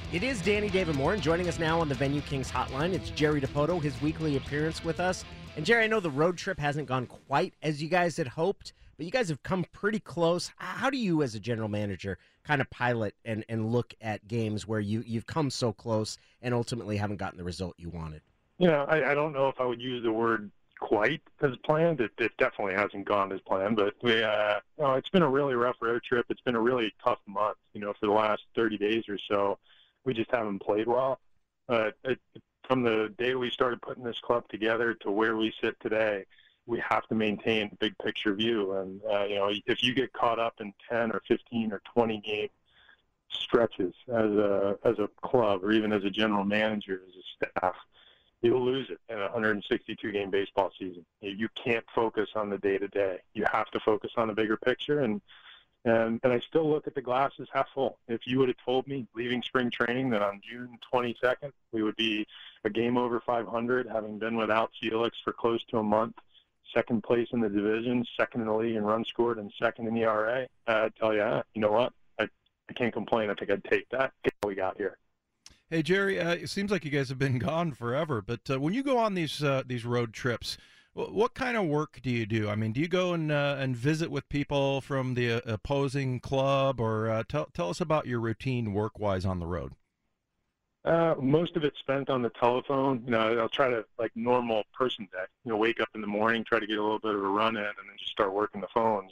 It is Danny David Moore, and joining us now on the Venue Kings hotline, it's Jerry Dipoto, his weekly appearance with us. And Jerry, I know the road trip hasn't gone quite as you guys had hoped, but you guys have come pretty close. How do you, as a general manager, kind of pilot and look at games where you've come so close and ultimately haven't gotten the result you wanted? I don't know if I would use the word quite as planned. It definitely hasn't gone as planned, but it's been a really rough road trip. It's been a really tough month, for the last 30 days or so. We just haven't played well. From the day we started putting this club together to where we sit today, we have to maintain a big picture view. And, if you get caught up in 10 or 15 or 20 game stretches as a club or even as a general manager, as a staff, you'll lose it in a 162-game baseball season. You can't focus on the day-to-day. You have to focus on the bigger picture, and I still look at the glass as half full. If you would have told me leaving spring training that on June 22nd we would be a game over 500, having been without Felix for close to a month, second place in the division, second in the league in runs scored, and second in ERA, I'd tell you, you know what? I can't complain. I think I'd take that. Get what we got here. Hey, Jerry, it seems like you guys have been gone forever, but when you go on these road trips, what kind of work do you do? I mean, do you go and visit with people from the opposing club, or tell us about your routine work-wise on the road? Most of it's spent on the telephone. I'll try to, like normal person day, wake up in the morning, try to get a little bit of a run in, and then just start working the phones.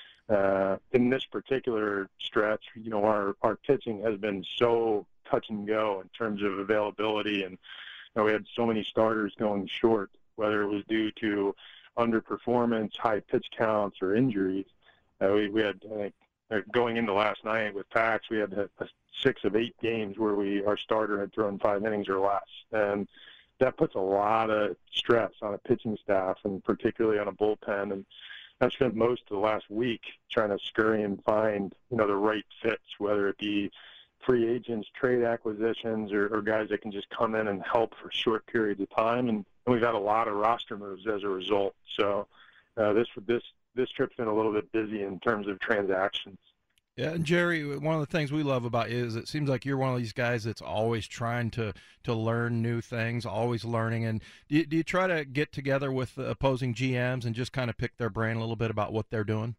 And in this particular stretch, our pitching has been so touch and go in terms of availability, and we had so many starters going short, whether it was due to underperformance, high pitch counts, or injuries. We had, I think, going into last night with PAX, we had a 6 of 8 games where our starter had thrown 5 innings or less, and that puts a lot of stress on a pitching staff, and particularly on a bullpen. And I've spent most of the last week trying to scurry and find, the right fits, whether it be free agents, trade acquisitions, or guys that can just come in and help for short periods of time. And we've had a lot of roster moves as a result. So this trip's been a little bit busy in terms of transactions. Yeah, and Jerry, one of the things we love about you is it seems like you're one of these guys that's always trying to learn new things, always learning. And do you try to get together with the opposing GMs and just kind of pick their brain a little bit about what they're doing?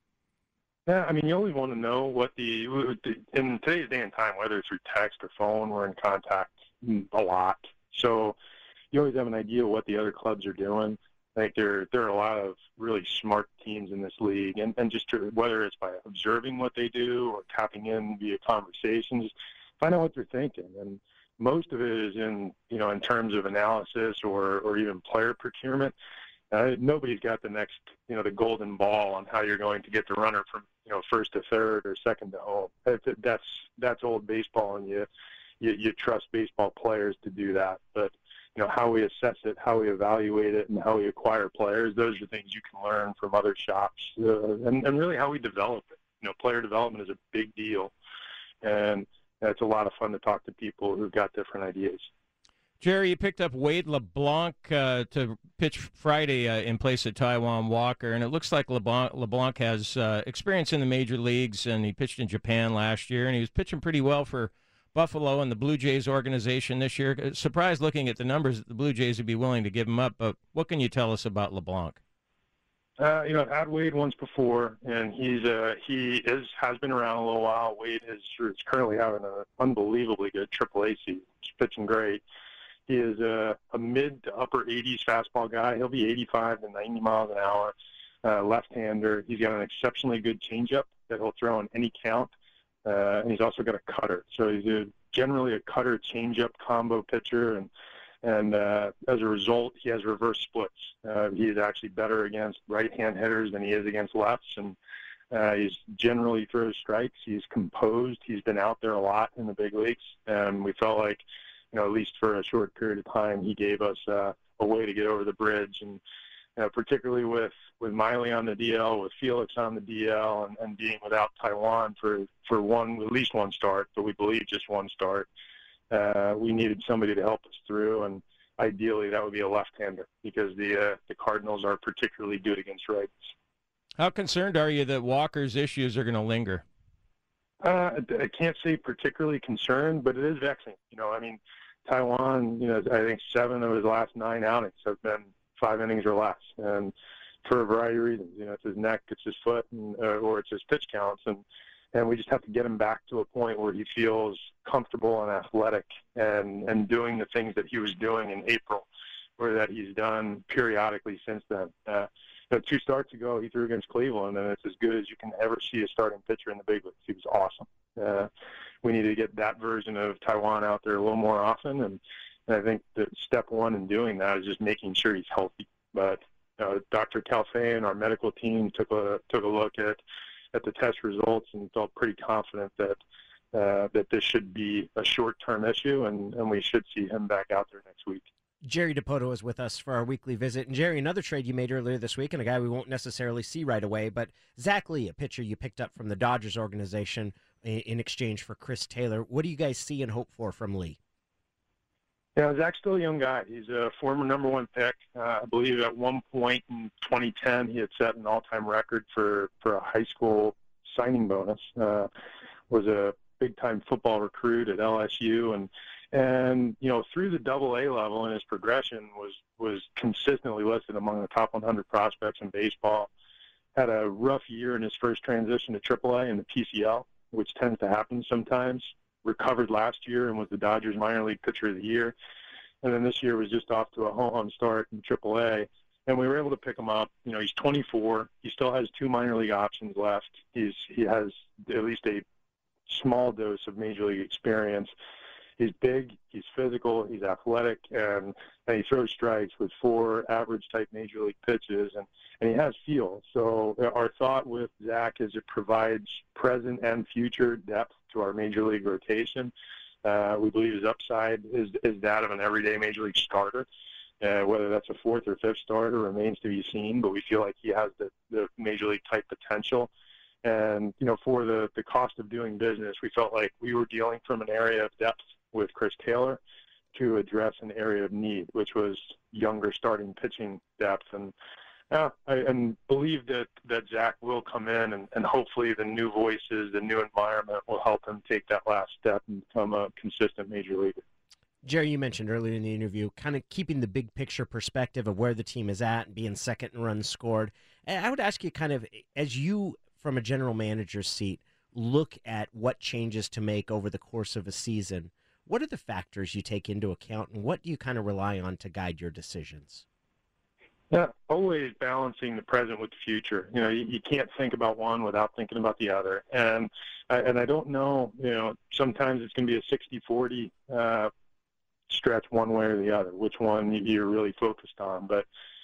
Yeah, I mean, you always want to know what in today's day and time, whether it's through text or phone, we're in contact a lot. So you always have an idea of what the other clubs are doing. I think there are a lot of really smart teams in this league, and just whether it's by observing what they do or tapping in via conversations, find out what they're thinking. And most of it is in terms of analysis or even player procurement. Nobody's got the next, the golden ball on how you're going to get the runner from, first to third or second to home. That's old baseball, and you trust baseball players to do that. But, how we assess it, how we evaluate it, and how we acquire players, those are things you can learn from other shops, and really how we develop it. Player development is a big deal, and it's a lot of fun to talk to people who've got different ideas. Jerry, you picked up Wade LeBlanc to pitch Friday in place of Taijuan Walker, and it looks like LeBlanc has experience in the major leagues, and he pitched in Japan last year, and he was pitching pretty well for Buffalo and the Blue Jays organization this year. Surprised looking at the numbers that the Blue Jays would be willing to give him up, but what can you tell us about LeBlanc? I've had Wade once before, and he has been around a little while. Wade is currently having an unbelievably good AAA season. He's pitching great. He is a mid to upper 80s fastball guy. He'll be 85 to 90 miles an hour, left-hander. He's got an exceptionally good changeup that he'll throw in any count, and he's also got a cutter. So he's generally a cutter changeup combo pitcher, and as a result, he has reverse splits. He's actually better against right-hand hitters than he is against lefts, and he's generally throws strikes. He's composed. He's been out there a lot in the big leagues, and we felt like, at least for a short period of time, he gave us a way to get over the bridge. And particularly with Miley on the DL, with Felix on the DL, and being without Taijuan for at least one start, but we believe just one start, we needed somebody to help us through, and ideally that would be a left-hander, because the Cardinals are particularly good against rights. How concerned are you that Walker's issues are going to linger? I can't say particularly concerned, but it is vexing. I mean, Taijuan, I think 7 of his last 9 outings have been 5 innings or less, and for a variety of reasons. It's his neck, it's his foot, or it's his pitch counts, and we just have to get him back to a point where he feels comfortable and athletic and doing the things that he was doing in April, or that he's done periodically since then. 2 starts ago, he threw against Cleveland, and it's as good as you can ever see a starting pitcher in the big leagues. He was awesome. We need to get that version of Taijuan out there a little more often, and I think that step one in doing that is just making sure he's healthy. But Dr. Calfain, our medical team, took a look at the test results and felt pretty confident that this should be a short-term issue, and we should see him back out there next week. Jerry Dipoto is with us for our weekly visit. And Jerry, another trade you made earlier this week, and a guy we won't necessarily see right away, but Zach Lee, a pitcher you picked up from the Dodgers organization in exchange for Chris Taylor. What do you guys see and hope for from Lee? Yeah, Zach's still a young guy. He's a former number 1 pick. I believe at one point in 2010 he had set an all-time record for a high school signing bonus. Was a big-time football recruit at LSU, and through the AA level in his progression was consistently listed among the top 100 prospects in baseball. Had a rough year in his first transition to AAA in the PCL, which tends to happen sometimes. Recovered last year and was the Dodgers minor league pitcher of the year. And then this year was just off to a home start in AAA. And we were able to pick him up. He's 24. He still has 2 minor league options left. He has at least a small dose of major league experience. He's big, he's physical, he's athletic, and he throws strikes with 4 average-type major league pitches, and he has feel. So our thought with Zach is it provides present and future depth to our major league rotation. We believe his upside is that of an everyday major league starter. Whether that's a 4th or 5th starter remains to be seen, but we feel like he has the major league-type potential. And, for the cost of doing business, we felt like we were dealing from an area of depth with Chris Taylor to address an area of need, which was younger starting pitching depth. And I believe that Zach will come in, and hopefully the new voices, the new environment will help him take that last step and become a consistent major leaguer. Jerry, you mentioned earlier in the interview kind of keeping the big picture perspective of where the team is at and being second in runs scored. And I would ask you kind of, as you, from a general manager's seat, look at what changes to make over the course of a season, what are the factors you take into account, and what do you kind of rely on to guide your decisions? Yeah, always balancing the present with the future. You can't think about one without thinking about the other. And I don't know, sometimes it's going to be a 60-40 stretch one way or the other, which one you're really focused on. But,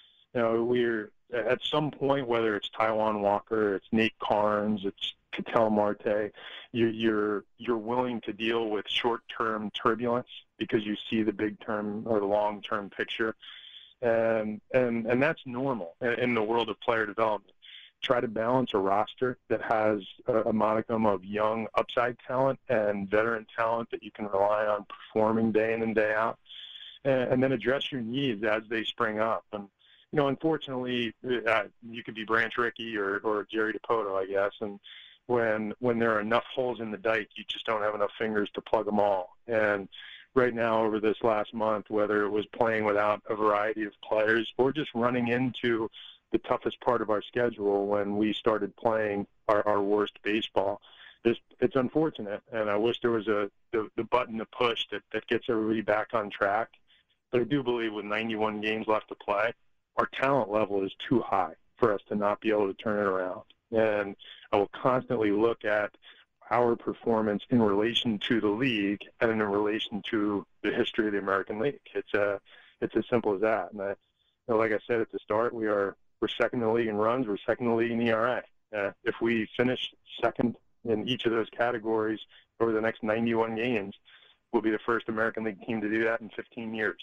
we're at some point, whether it's Taijuan Walker, it's Nate Carnes, it's Ketel Marte, you're willing to deal with short-term turbulence because you see the big-term or the long-term picture, and that's normal in the world of player development. Try to balance a roster that has a modicum of young upside talent and veteran talent that you can rely on performing day in and day out, and then address your needs as they spring up. And unfortunately, you could be Branch Rickey or Jerry Dipoto, I guess, and when there are enough holes in the dike, you just don't have enough fingers to plug them all. And right now, over this last month, whether it was playing without a variety of players or just running into the toughest part of our schedule when we started playing our worst baseball, it's unfortunate. And I wish there was the button to push that gets everybody back on track. But I do believe with 91 games left to play, our talent level is too high for us to not be able to turn it around. And I will constantly look at our performance in relation to the league and in relation to the history of the American League. It's as simple as that. And like I said at the start, we're second in the league in runs. We're second in the league in ERA. If we finish second in each of those categories over the next 91 games, we'll be the first American League team to do that in 15 years.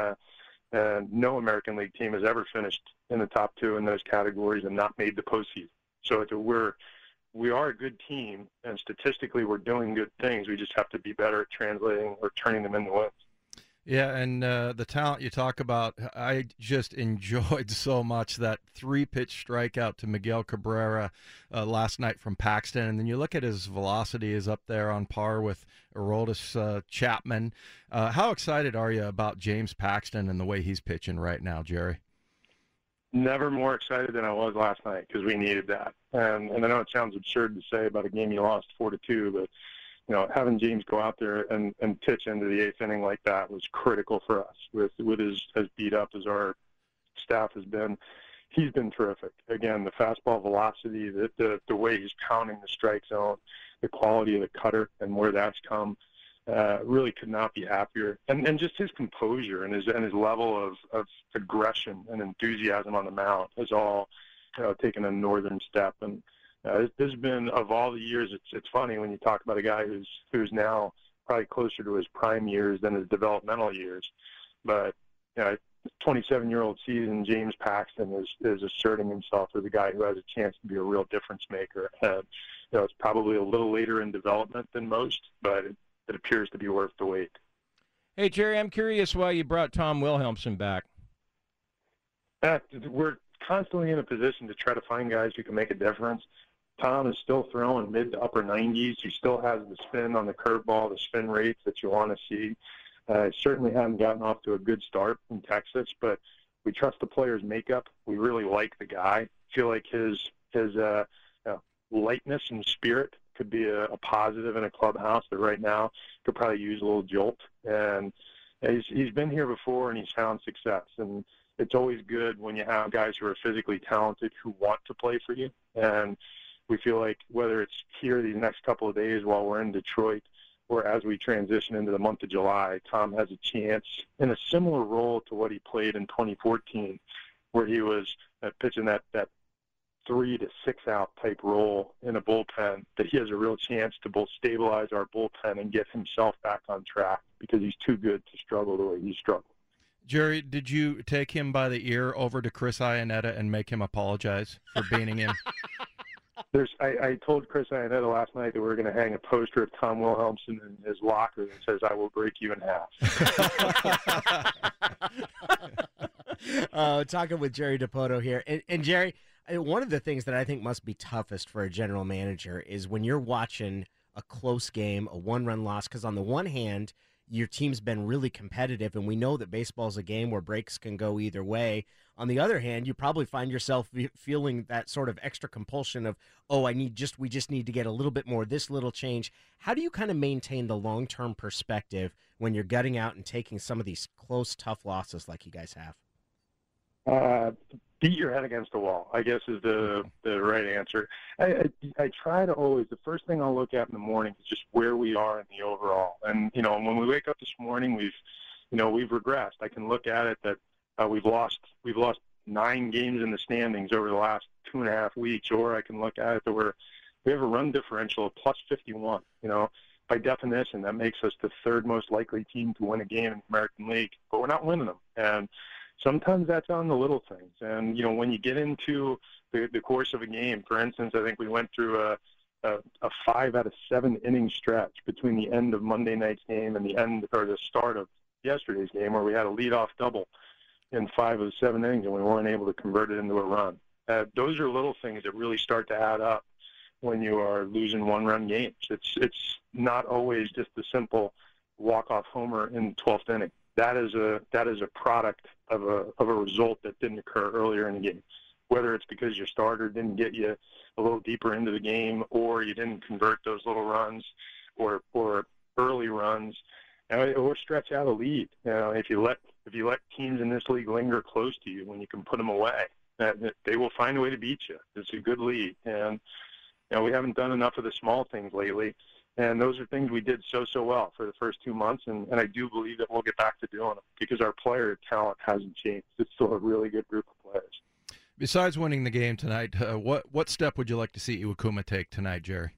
And no American League team has ever finished in the top 2 in those categories and not made the postseason. So we are a good team, and statistically we're doing good things. We just have to be better at translating or turning them into wins. Yeah, and the talent you talk about, I just enjoyed so much that three-pitch strikeout to Miguel Cabrera last night from Paxton. And then you look at his velocity is up there on par with Aroldis Chapman. How excited are you about James Paxton and the way he's pitching right now, Jerry? Never more excited than I was last night because we needed that. And I know it sounds absurd to say about a game you lost 4-2, but having James go out there and pitch into the eighth inning like that was critical for us. With his as beat up as our staff has been, he's been terrific. Again, the fastball velocity, the way he's pounding the strike zone, the quality of the cutter, and where that's come, really could not be happier. And just his composure and his level of aggression and enthusiasm on the mound has all taken a northern step. And there's been, of all the years, it's funny when you talk about a guy who's now probably closer to his prime years than his developmental years. But 27-year-old season, James Paxton is asserting himself as a guy who has a chance to be a real difference maker. And it's probably a little later in development than most, but it appears to be worth the wait. Hey, Jerry, I'm curious why you brought Tom Wilhelmsen back. We're constantly in a position to try to find guys who can make a difference. Tom is still throwing mid to upper 90s. He still has the spin on the curveball, the spin rates that you want to see. Certainly haven't gotten off to a good start in Texas, but we trust the player's makeup. We really like the guy. Feel like his lightness and spirit could be a positive in a clubhouse that right now could probably use a little jolt. And he's been here before and he's found success. And it's always good when you have guys who are physically talented who want to play for you. And we feel like whether it's here these next couple of days while we're in Detroit or as we transition into the month of July, Tom has a chance in a similar role to what he played in 2014, where he was pitching that 3 to 6 out type role in a bullpen, that he has a real chance to both stabilize our bullpen and get himself back on track because he's too good to struggle the way he struggled. Jerry, did you take him by the ear over to Chris Iannetta and make him apologize for beating him? I told Chris Iannetta last night that we were going to hang a poster of Tom Wilhelmsen in his locker that says, "I will break you in half." Talking with Jerry Dipoto here. And Jerry, one of the things that I think must be toughest for a general manager is when you're watching a close game, a one-run loss, because on the one hand, your team's been really competitive, and we know that baseball's a game where breaks can go either way. On the other hand, you probably find yourself feeling that sort of extra compulsion of, we just need to get a little bit more, this little change. How do you kind of maintain the long-term perspective when you're gutting out and taking some of these close, tough losses like you guys have? Beat your head against the wall, I guess, is the right answer. I try to always, the first thing I'll look at in the morning is just where we are in the overall. And, when we wake up this morning, we've regressed. I can look at it that we've lost 9 games in the standings over the last 2.5 weeks, or I can look at it that we have a run differential of plus 51. By definition, that makes us the third most likely team to win a game in the American League, but we're not winning them. And sometimes that's on the little things. And, when you get into the course of a game, for instance, I think we went through a 5 out of 7 inning stretch between the end of Monday night's game and the start of yesterday's game, where we had a leadoff double in 5 of the 7 innings and we weren't able to convert it into a run. Those are little things that really start to add up when you are losing one-run games. It's not always just the simple walk-off homer in the 12th inning. That is a product of a result that didn't occur earlier in the game, whether it's because your starter didn't get you a little deeper into the game, or you didn't convert those little runs, or early runs, or stretch out a lead. If you let teams in this league linger close to you when you can put them away, they will find a way to beat you. It's a good lead, and we haven't done enough of the small things lately. And those are things we did so well for the first 2 months, and I do believe that we'll get back to doing them because our player talent hasn't changed. It's still a really good group of players. Besides winning the game tonight, what step would you like to see Iwakuma take tonight, Jerry?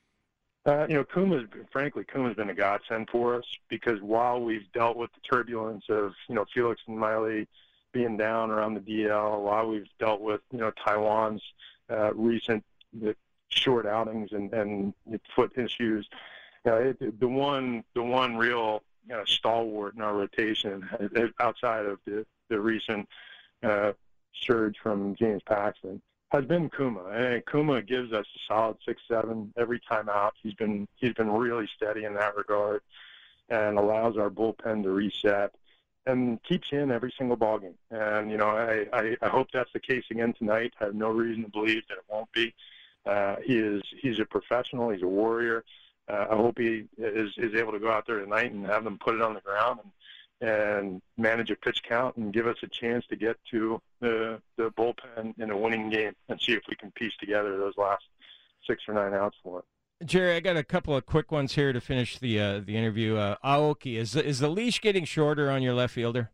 Kuma's been a godsend for us because while we've dealt with the turbulence of, Felix and Miley being down around the DL, while we've dealt with, Taiwan's recent short outings and foot issues, the one real stalwart in our rotation outside of the recent surge from James Paxton has been Kuma. And Kuma gives us a solid 6-7 every time out. He's been really steady in that regard and allows our bullpen to reset and keeps you in every single ball game. And, I hope that's the case again tonight. I have no reason to believe that it won't be. He's a professional. He's a warrior. I hope he is able to go out there tonight and have them put it on the ground and manage a pitch count and give us a chance to get to the bullpen in a winning game and see if we can piece together those last 6 or 9 outs for it. Jerry, I got a couple of quick ones here to finish the interview. Aoki, is the leash getting shorter on your left fielder?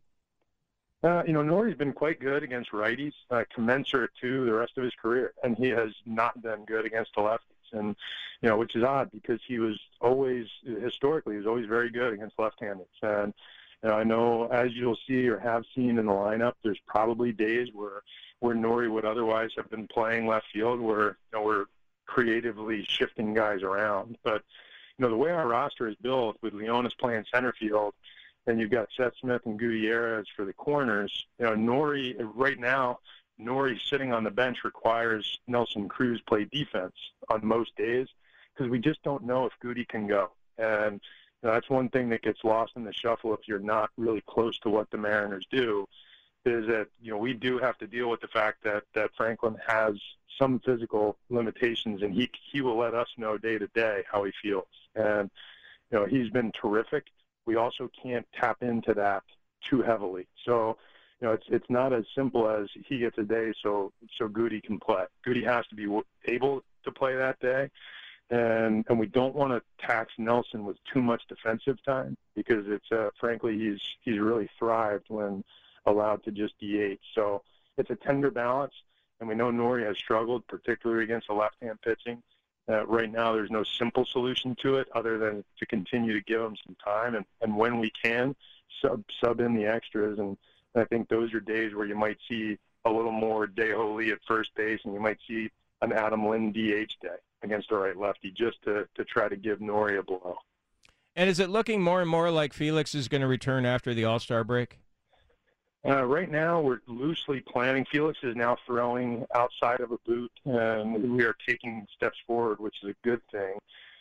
Nori's been quite good against righties, commensurate to the rest of his career, and he has not been good against the lefties. And, which is odd because he was always very good against left-handers. And, I know, as you'll see or have seen in the lineup, there's probably days where Nori would otherwise have been playing left field where, we're creatively shifting guys around. But, the way our roster is built with Leonis playing center field, and you've got Seth Smith and Gutierrez for the corners, Nori, right now, Nori sitting on the bench requires Nelson Cruz play defense on most days because we just don't know if Goody can go. And that's one thing that gets lost in the shuffle if you're not really close to what the Mariners do, is that, we do have to deal with the fact that Franklin has some physical limitations, and he will let us know day to day how he feels. And, he's been terrific. We also can't tap into that too heavily. So, it's not as simple as he gets a day so Goody can play. Goody has to be able to play that day. And we don't want to tax Nelson with too much defensive time because it's frankly he's really thrived when allowed to just DH. So it's a tender balance, and we know Nori has struggled, particularly against the left-hand pitching. Right now there's no simple solution to it other than to continue to give him some time, and when we can, sub in the extras. And I think those are days where you might see a little more Dae-Ho Lee at first base, and you might see an Adam Lynn DH day against the right lefty just to try to give Nori a blow. And is it looking more and more like Felix is going to return after the All-Star break? Right now, we're loosely planning. Felix is now throwing outside of a boot, and we are taking steps forward, which is a good thing.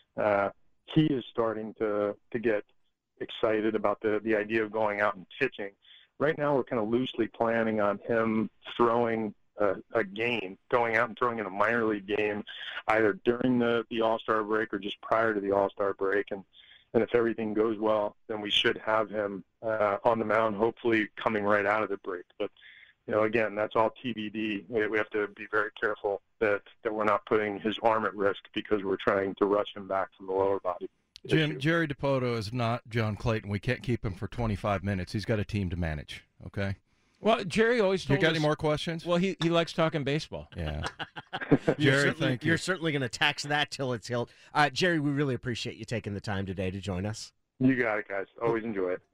He is starting to get excited about the idea of going out and pitching. Right now, we're kind of loosely planning on him throwing a game, going out and throwing in a minor league game, either during the All-Star break or just prior to the All-Star break. And if everything goes well, then we should have him on the mound, hopefully coming right out of the break. But, again, that's all TBD. We have to be very careful that we're not putting his arm at risk because we're trying to rush him back from the lower body. Jim, Jerry Dipoto is not John Clayton. We can't keep him for 25 minutes. He's got a team to manage, okay? Well, Jerry always told us... You got any more questions? Well, he likes talking baseball. Yeah. Jerry, thank you. You're certainly going to tax that till it's hilt. Jerry, we really appreciate you taking the time today to join us. You got it, guys. Always enjoy it.